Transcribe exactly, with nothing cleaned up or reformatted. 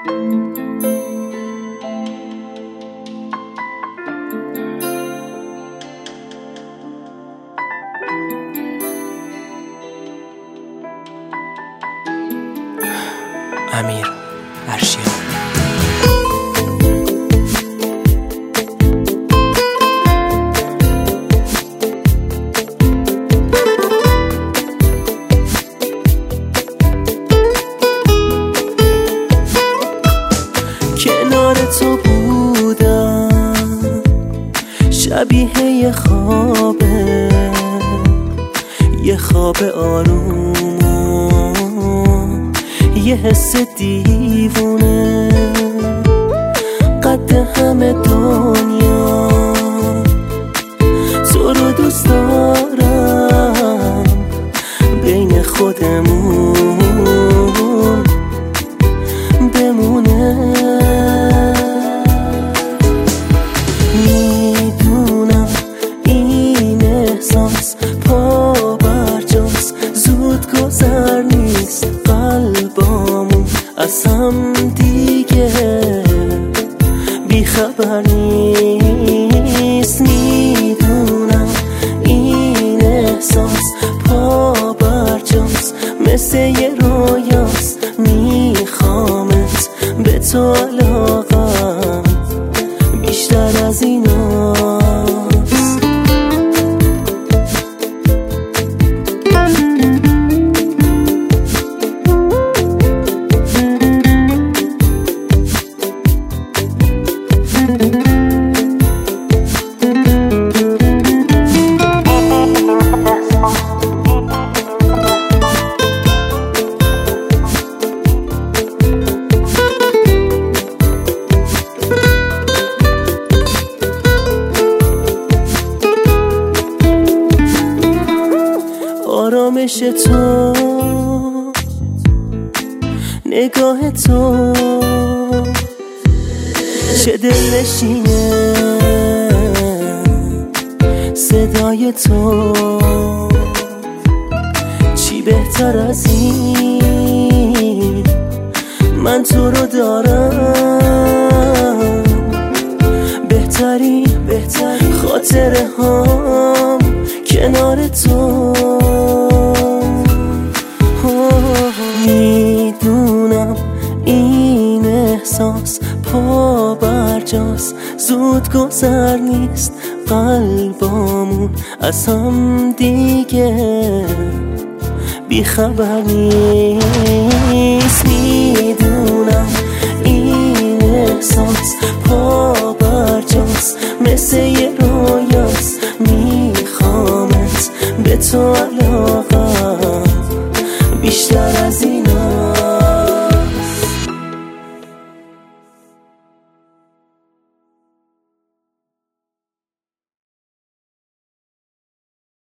امیر ارشیا. کنار تو بودم شبیه یه خوابه، یه خواب آروم، یه حس دیوونه قد همه دنیا. تو رو دوست دارم بین خودمون بمونه. میدونم این احساس پا برجاست، زود گذر نیست، قلبامون از هم دیگه بیخبر نیست. میدونم این احساس پا برجاست، مثل یه رویاست، میخوامت به تو علاقم بیشتر از ایناست. آرامش تو، نگاه تو چه دلنشینه، صدای تو چی بهتر از این. من تو رو دارم، بهتری بهتری خاطره هام کنار تو. میدونم این احساس پا برجاست، زود گذر نیست، قلبامون از هم دیگه بیخبر نیست.